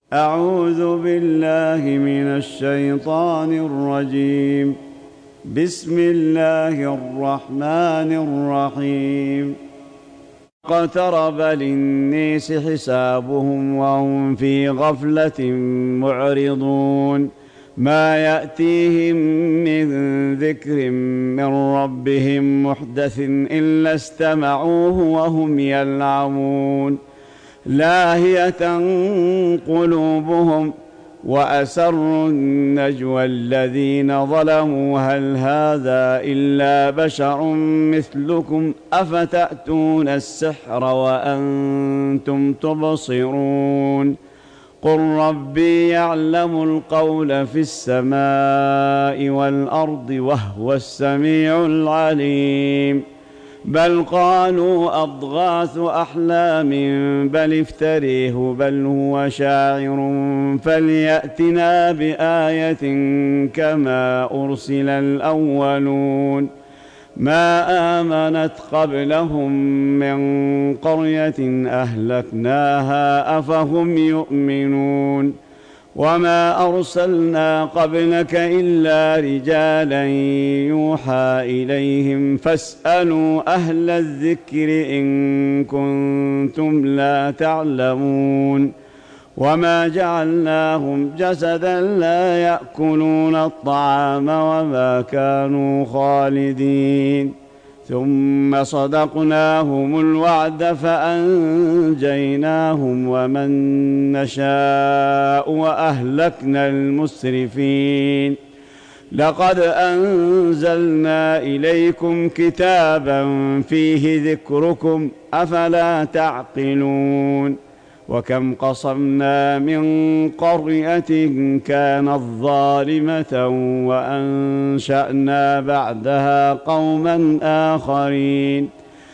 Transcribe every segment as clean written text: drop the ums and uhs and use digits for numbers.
أعوذ بالله من الشيطان الرجيم. بسم الله الرحمن الرحيم. اقترب للناس حسابهم وهم في غفلة معرضون. ما يأتيهم من ذكر من ربهم محدث إلا استمعوه وهم يلعبون. لاهية قلوبهم وأسروا النجوى الذين ظلموا هل هذا إلا بشر مثلكم أفتأتون السحر وأنتم تبصرون. قل ربي يعلم القول في السماء والأرض وهو السميع العليم. بل قالوا أضغاث أحلام بل افتريه بل هو شاعر فليأتنا بآية كما أرسل الأولون. ما آمنت قبلهم من قرية أهلكناها أفهم يؤمنون. وما أرسلنا قبلك إلا رجالا يوحى إليهم فاسألوا أهل الذكر إن كنتم لا تعلمون. وما جعلناهم جسدا لا يأكلون الطعام وما كانوا خالدين. ثم صدقناهم الوعد فأنجيناهم ومن نشاء وأهلكنا المسرفين. لقد أنزلنا إليكم كتابا فيه ذكركم أفلا تعقلون. وكم قصمنا من قرية كانت ظالمة وأنشأنا بعدها قوما آخرين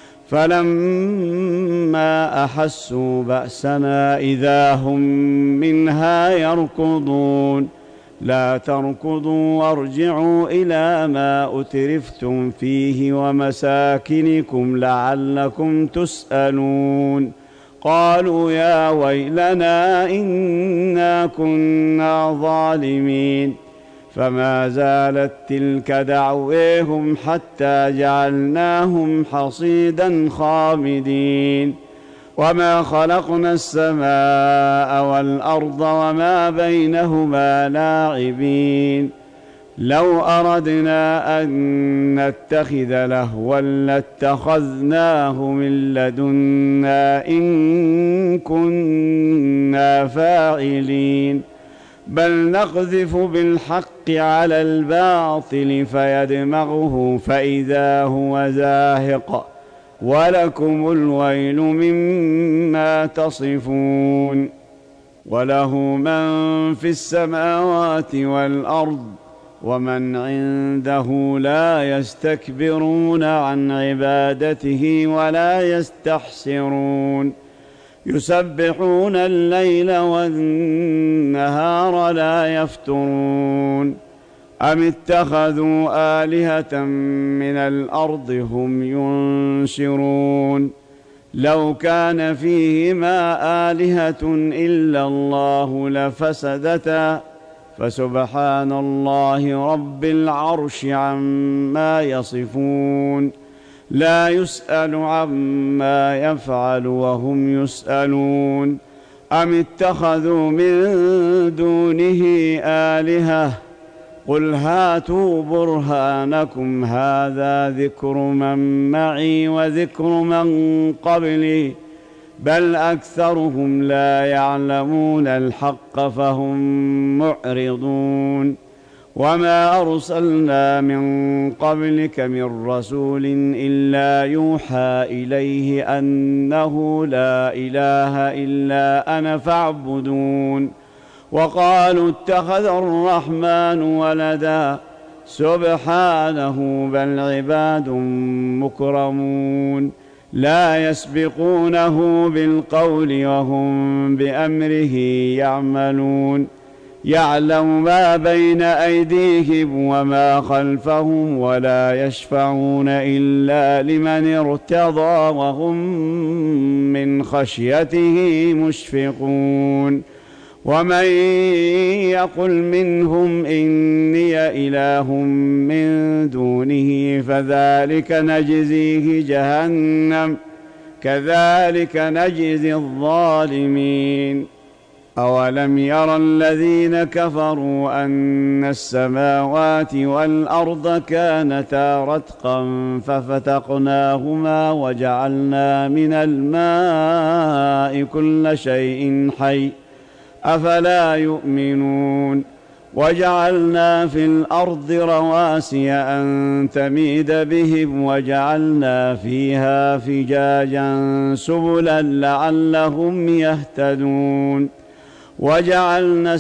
فلما أحسوا بأسنا إذا هم منها يركضون. لا تركضوا وارجعوا إلى ما أترفتم فيه ومساكنكم لعلكم تسألون. قالوا يا ويلنا إنا كنا ظالمين. فما زالت تلك دعويهم حتى جعلناهم حصيدا خامدين. وما خلقنا السماء والأرض وما بينهما لاعبين. لو أردنا أن نتخذ لهوا لاتخذناه من لدنا إن كنا فاعلين. بل نقذف بالحق على الباطل فيدمغه فإذا هو زاهق ولكم الويل مما تصفون. وله من في السماوات والأرض ومن عنده لا يستكبرون عن عبادته ولا يستحسرون. يسبحون الليل والنهار لا يفترون. أم اتخذوا آلهة من الأرض هم ينشرون. لو كان فيهما آلهة إلا الله لفسدتا فسبحان الله رب العرش عما يصفون. لا يسأل عما يفعل وهم يسألون. أم اتخذوا من دونه آلهة قل هاتوا برهانكم هذا ذكر من معي وذكر من قبلي بل أكثرهم لا يعلمون الحق فهم معرضون. وما أرسلنا من قبلك من رسول إلا يوحى إليه أنه لا إله إلا أنا فاعبدون. وقالوا اتخذ الرحمن ولدا سبحانه بل عباد مكرمون لا يسبقونه بالقول وهم بأمره يعملون. يعلم ما بين أيديهم وما خلفهم ولا يشفعون إلا لمن ارتضى وهم من خشيته مشفقون. ومن يقل منهم إني إله من دونه فذلك نجزيه جهنم كذلك نجزي الظالمين. أولم يرى الذين كفروا أن السماوات والأرض كانتا رتقا ففتقناهما وجعلنا من الماء كل شيء حي أفلا يؤمنون. وجعلنا في الأرض رواسي أن تميد بهم وجعلنا فيها فجاجا سبلا لعلهم يهتدون. وجعلنا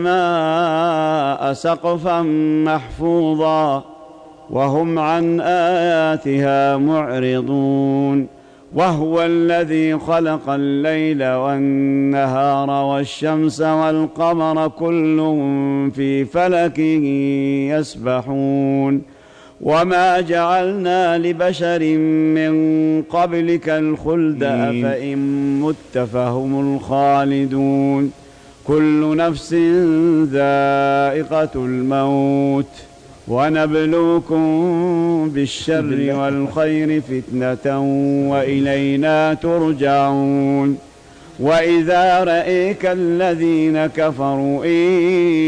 السماء سقفا محفوظا وهم عن آياتها معرضون. وهو الذي خلق الليل والنهار والشمس والقمر كل في فلك يسبحون. وما جعلنا لبشر من قبلك الخلد أفإن مت فهم الخالدون. كل نفس ذائقة الموت ونبلوكم بالشر والخير فتنة وإلينا ترجعون. وإذا رأيك الذين كفروا إن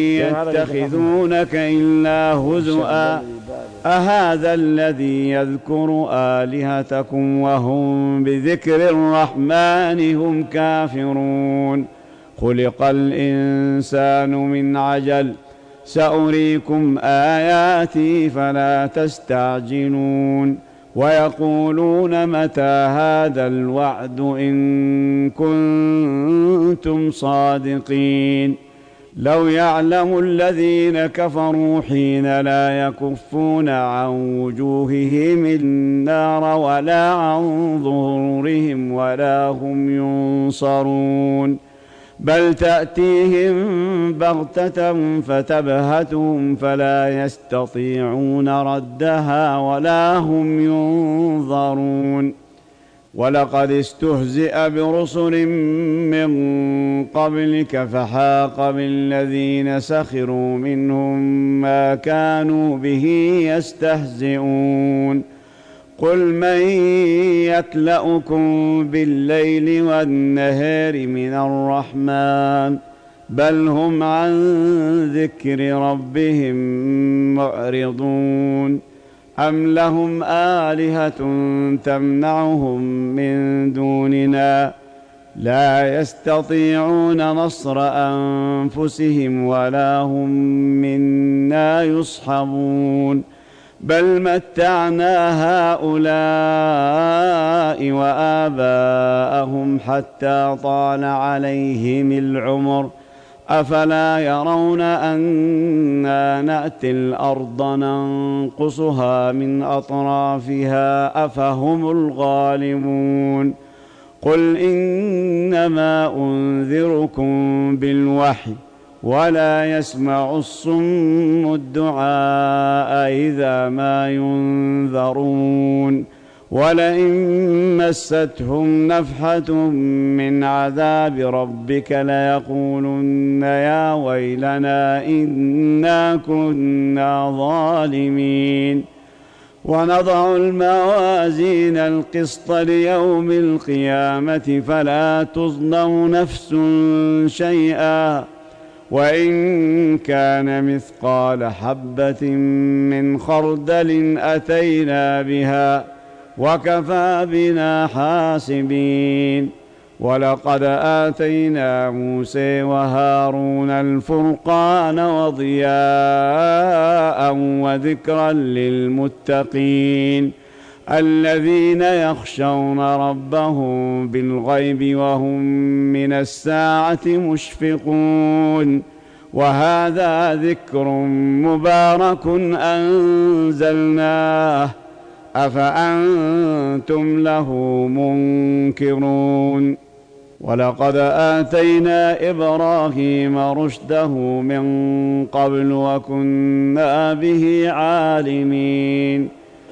يتخذونك إلا هزؤا أهذا الذي يذكر آلهتكم وهم بذكر الرحمن هم كافرون. خلق الإنسان من عجل سأريكم آياتي فلا تستعجلون. ويقولون متى هذا الوعد إن كنتم صادقين. لو يعلم الذين كفروا حين لا يكفون عن وجوههم النار ولا عن ظهورهم ولا هم ينصرون بل تأتيهم بغتة فتبهتهم فلا يستطيعون ردها ولا هم ينظرون. ولقد استهزئ برسل من قبلك فحاق بالذين سخروا منهم ما كانوا به يستهزئون. قل من يكلؤكم بالليل والنهار من الرحمن بل هم عن ذكر ربهم معرضون. أم لهم آلهة تمنعهم من دوننا لا يستطيعون نصر أنفسهم ولا هم منا يصحبون. بل متعنا هؤلاء وآباءهم حتى طال عليهم العمر أفلا يرون أنا نأتي الأرض ننقصها من أطرافها أفهم الغالبون. قل إنما أنذركم بالوحي ولا يسمع الصم الدعاء إذا ما ينذرون. ولئن مستهم نفحة من عذاب ربك ليقولن يا ويلنا إنا كنا ظالمين. ونضع الموازين القسط ليوم القيامة فلا تظلم نفس شيئا وإن كان مثقال حبة من خردل أتينا بها وكفى بنا حاسبين. ولقد آتينا موسى وهارون الفرقان وضياء وذكرا للمتقين الذين يخشون ربهم بالغيب وهم من الساعة مشفقون. وهذا ذكر مبارك أنزلناه أفأنتم له منكرون. ولقد آتينا إبراهيم رشده من قبل وكنا به عالمين.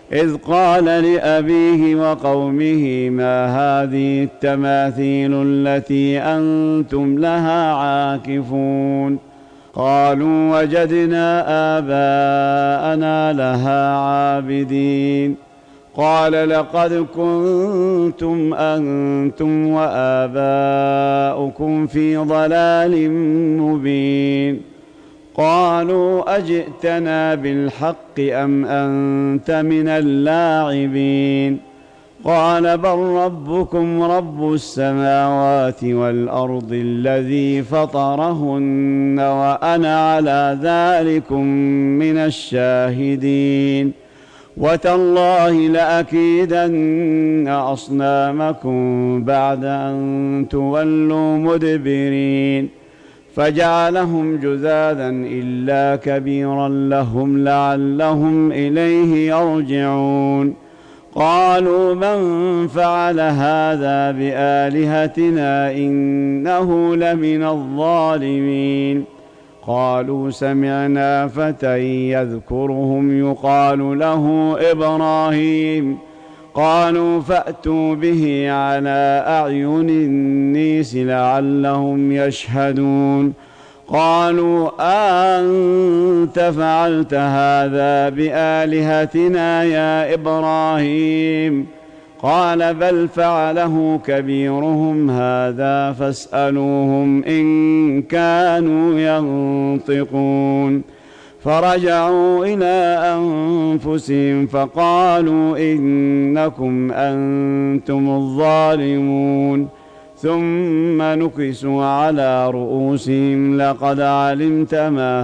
إذ قال لأبيه وقومه ما هذه التماثيل التي أنتم لها عاكفون قالوا وجدنا آباءنا لها عابدين قال لقد كنتم أنتم وآباؤكم في ضلال مبين قالوا أجئتنا بالحق أم أنت من اللاعبين قال بل ربكم رب السماوات والأرض الذي فطرهن وأنا على ذلكم من الشاهدين وتالله لأكيدن أصنامكم بعد أن تولوا مدبرين فجعلهم جذاذا إلا كبيرا لهم لعلهم إليه يرجعون قالوا من فعل هذا بآلهتنا إنه لمن الظالمين قالوا سمعنا فتى يذكرهم يقال له إبراهيم قالوا فأتوا به على أعين الناس لعلهم يشهدون قالوا أنت فعلت هذا بآلهتنا يا إبراهيم قال بل فعله كبيرهم هذا فاسألوهم إن كانوا ينطقون فرجعوا إلى أنفسهم فقالوا إنكم أنتم الظالمون ثم نكسوا على رؤوسهم لقد علمت ما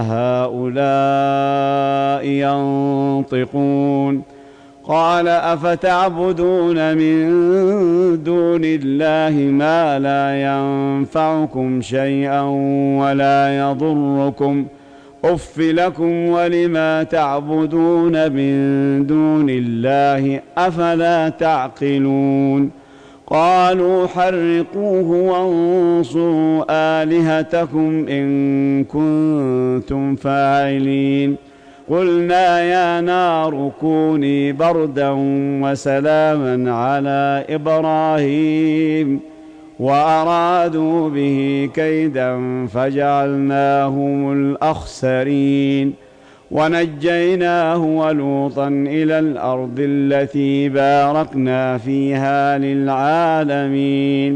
هؤلاء ينطقون قال أفتعبدون من دون الله ما لا ينفعكم شيئا ولا يضركم أف لكم ولما تعبدون من دون الله أفلا تعقلون قالوا حرقوه وانصروا آلهتكم إن كنتم فاعلين قلنا يا نار كوني بردا وسلاما على إبراهيم وأرادوا به كيدا فجعلناهم الأخسرين ونجيناه ولوطا إلى الأرض التي باركنا فيها للعالمين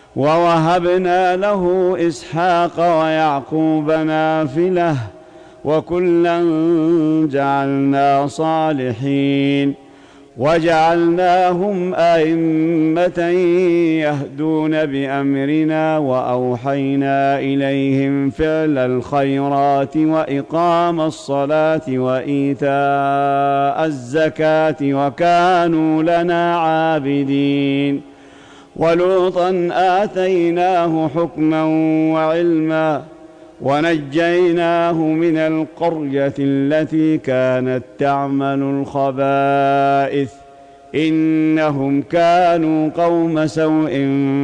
ووهبنا له إسحاق ويعقوب نافلة وكلا جعلنا صالحين وجعلناهم أئمة يهدون بأمرنا وأوحينا إليهم فعل الخيرات وإقام الصلاة وإيتاء الزكاة وكانوا لنا عابدين ولوطا آتيناه حكما وعلما ونجيناه من القرية التي كانت تعمل الخبائث إنهم كانوا قوم سوء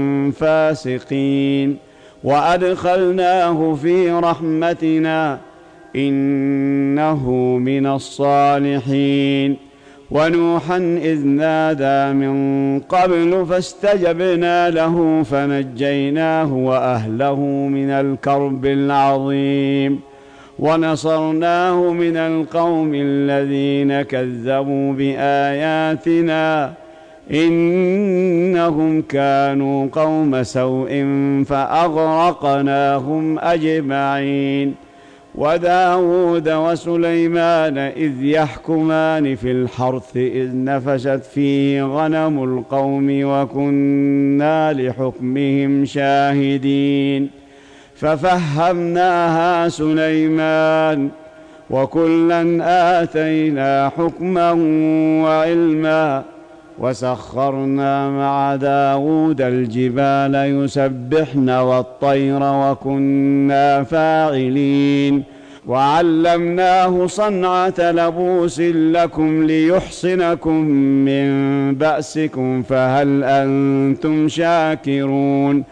فاسقين وأدخلناه في رحمتنا إنه من الصالحين ونوحا إذ نادى من قبل فاستجبنا له فنجيناه وأهله من الكرب العظيم ونصرناه من القوم الذين كذبوا بآياتنا إنهم كانوا قوم سوء فأغرقناهم أجمعين وداود وسليمان إذ يحكمان في الحرث إذ نفشت فيه غنم القوم وكنا لحكمهم شاهدين ففهمناها سليمان وكلا آتينا حكما وعلما وسخرنا مع داود الجبال يسبحن والطير وكنا فاعلين وعلمناه صنعة لبوس لكم ليحصنكم من بأسكم فهل أنتم شاكرون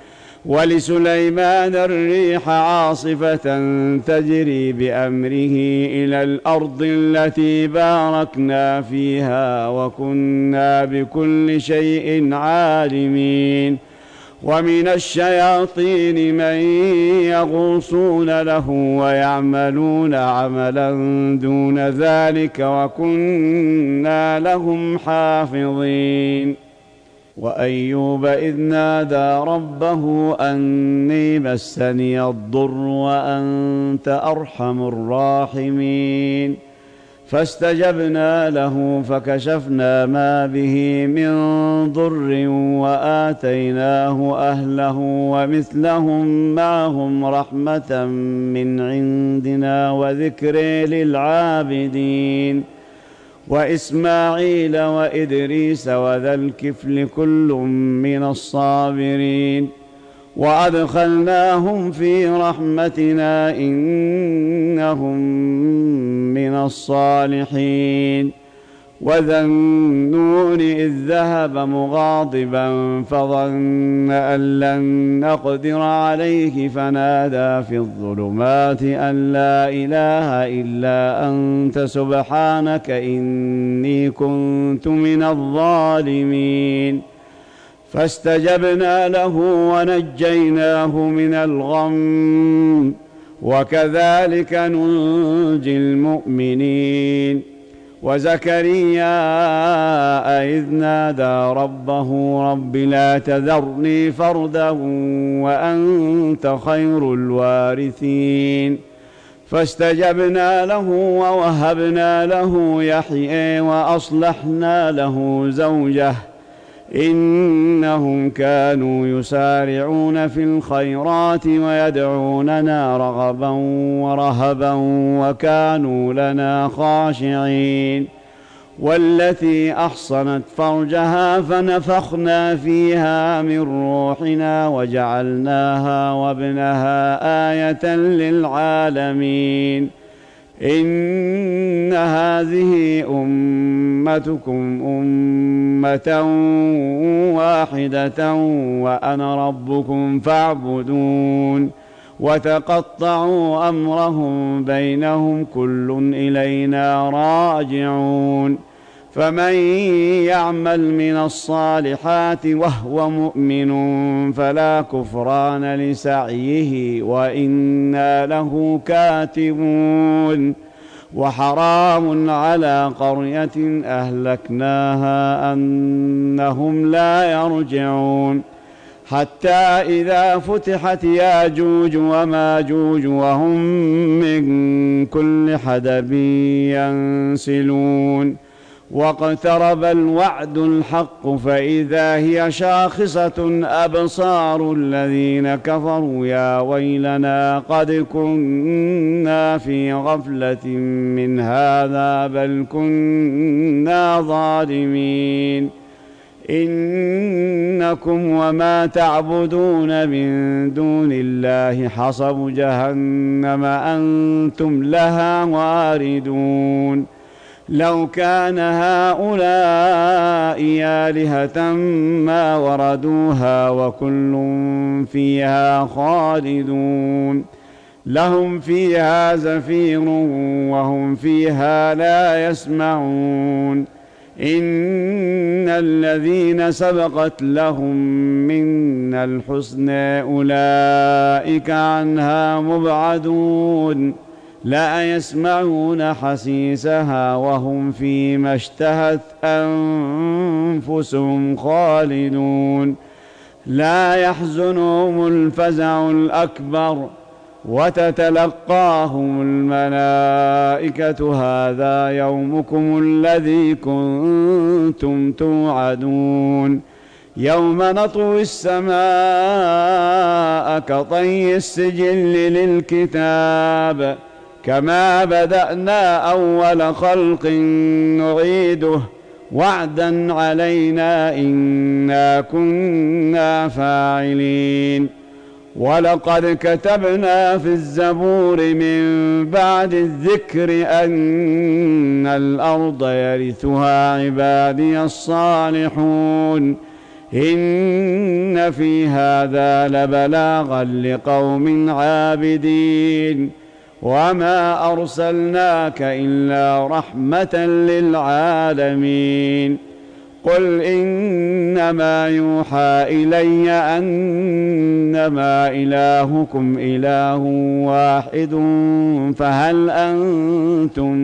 ولسليمان الريح عاصفة تجري بأمره إلى الأرض التي باركنا فيها وكنا بكل شيء عالمين ومن الشياطين من يغوصون له ويعملون عملا دون ذلك وكنا لهم حافظين وأيوب إذ نادى ربه أني مسني الضر وأنت أرحم الراحمين فاستجبنا له فكشفنا ما به من ضر وآتيناه أهله ومثلهم معهم رحمة من عندنا وذكر للعابدين وإسماعيل وإدريس وذا الكفل كل من الصابرين وأدخلناهم في رحمتنا إنهم من الصالحين وذا النون إذ ذهب مغاضبا فظن أن لن نقدر عليه فنادى في الظلمات أن لا إله إلا أنت سبحانك إني كنت من الظالمين فاستجبنا له ونجيناه من الغم وكذلك ننجي المؤمنين وزكريا إذ نادى ربه رب لا تذرني فردا وأنت خير الوارثين فاستجبنا له ووهبنا له يحيى وأصلحنا له زوجه إنهم كانوا يسارعون في الخيرات ويدعوننا رغبا ورهبا وكانوا لنا خاشعين والتي أحصنت فرجها فنفخنا فيها من روحنا وجعلناها وابنها آية للعالمين إن هذه أمتكم أمة واحدة وأنا ربكم فاعبدون وتقطعوا أمرهم بينهم كل إلينا راجعون فمن يعمل من الصالحات وهو مؤمن فلا كفران لسعيه وإنا له كاتبون وحرام على قرية أهلكناها أنهم لا يرجعون حتى إذا فتحت ياجوج وماجوج وهم من كل حدب ينسلون واقترب الوعد الحق فإذا هي شاخصة أبصار الذين كفروا يا ويلنا قد كنا في غفلة من هذا بل كنا ظالمين إنكم وما تعبدون من دون الله حصب جهنم أنتم لها واردون لو كان هؤلاء آلهة ما وردوها وكل فيها خالدون لهم فيها زفير وهم فيها لا يسمعون إن الذين سبقت لهم منا الحسنى أولئك عنها مبعدون لا يسمعون حسيسها وهم فيما اشتهت أنفسهم خالدون لا يحزنهم الفزع الأكبر وتتلقاهم الملائكة هذا يومكم الذي كنتم توعدون يوم نطوي السماء كطي السجل للكتاب كما بدأنا أول خلق نعيده وعدا علينا إنا كنا فاعلين ولقد كتبنا في الزبور من بعد الذكر أن الأرض يرثها عبادي الصالحون إن في هذا لبلاغا لقوم عابدين وما أرسلناك إلا رحمة للعالمين قل إنما يوحى إلي أنما إلهكم إله واحد فهل أنتم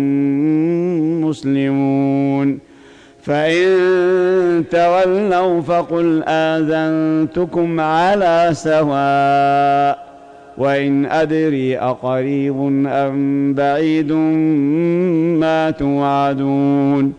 مسلمون فإن تولوا فقل آذنتكم على سواء وإن أدري أقريب أم بعيد ما توعدون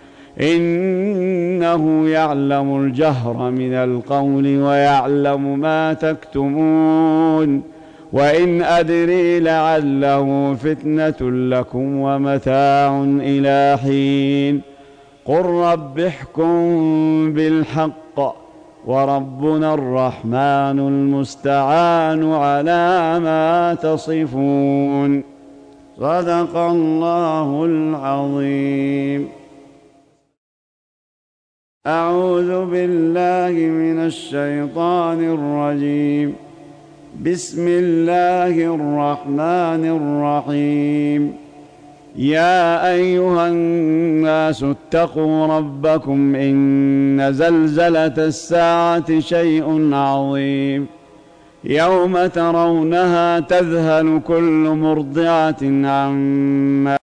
إنه يعلم الجهر من القول ويعلم ما تكتمون وإن أدري لعله فتنة لكم ومتاع إلى حين قل رب احكم بالحق وربنا الرحمن المستعان على ما تصفون صدق الله العظيم. أعوذ بالله من الشيطان الرجيم. بسم الله الرحمن الرحيم. يا أيها الناس اتقوا ربكم إن زلزلة الساعة شيء عظيم يوم ترونها تذهل كل مرضعة عما